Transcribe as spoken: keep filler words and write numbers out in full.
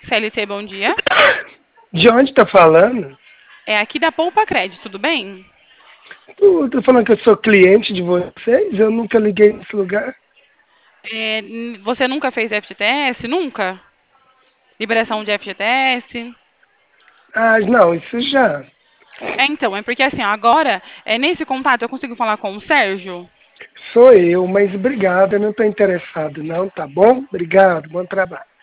C L T, bom dia. De onde tá falando? É aqui da Poupa Crédito, tudo bem? Tu tá falando que eu sou cliente de vocês? Eu nunca liguei nesse lugar. É, n- você nunca fez F G T S? Nunca? Liberação de F G T S? Ah, não, isso já. É, então, é porque assim, agora, é, nesse contato eu consigo falar com o Sérgio? Sou eu, mas obrigado, eu não tô interessado não, tá bom? Obrigado, bom trabalho.